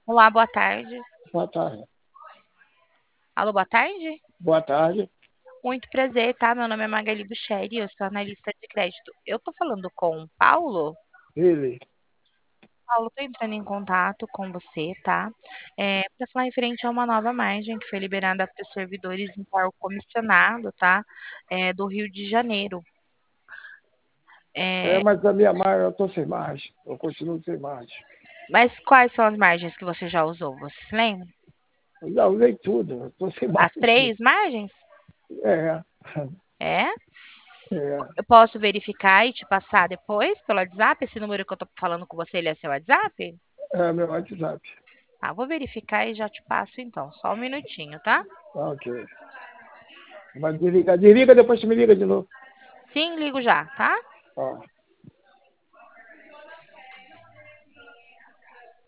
Olá, boa tarde. Boa tarde. Alô, boa tarde? Boa tarde. Muito prazer, tá? Meu nome é Magali Bucheri, eu sou analista de crédito. Eu tô falando com o Paulo. Ele. Paulo, tô entrando em contato com você, tá? Para falar referente a uma nova margem que foi liberada para os servidores em cargo comissionado, tá? Do Rio de Janeiro. É, É, mas a minha margem, eu estou sem margem. Eu continuo sem margem. mas quais são as margens que você já usou? Você se lembra? Eu já usei tudo. Eu estou sem As margem. três margens? É, É? é, Eu posso verificar e te passar depois pelo WhatsApp? Esse número que eu tô falando com você, ele é seu WhatsApp? é meu WhatsApp. Tá, vou verificar e já te passo então. Só um minutinho, tá? Tá, ok. Mas desliga, desliga, depois você me liga de novo. Sim, ligo já, tá? Ó.